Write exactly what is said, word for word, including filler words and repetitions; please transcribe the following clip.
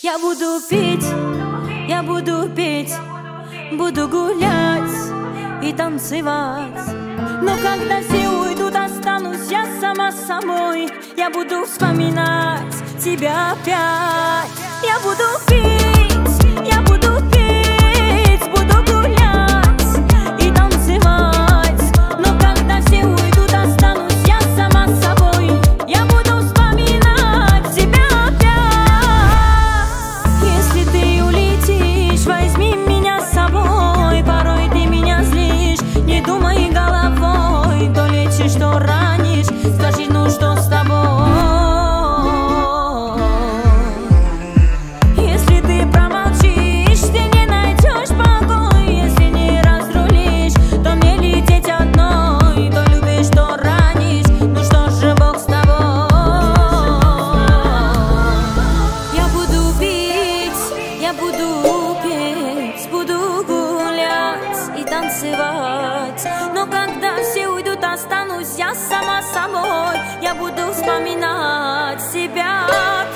Я буду петь, я буду петь, буду гулять и танцевать. Но когда все уйдут, останусь я сама с собой. Я буду вспоминать тебя опять. Я буду петь, я буду петь, буду гулять и танцевать. Но когда все уйдут, останусь я сама с собой. Я буду вспоминать тебя опять. Если ты улетишь, возьми меня с собой. Порой ты меня злишь, не думай головой. То лечишь, что ранишь, скажи, ну что с тобой? Если ты промолчишь, ты не найдешь покой. Если не разрулишь, то мне лететь одной. То любишь, то ранишь, ну что же, Бог с тобой. Я буду петь, я буду петь, буду гулять и танцевать. Но когда все уйдут, останусь я сама с собой. Я буду вспоминать себя.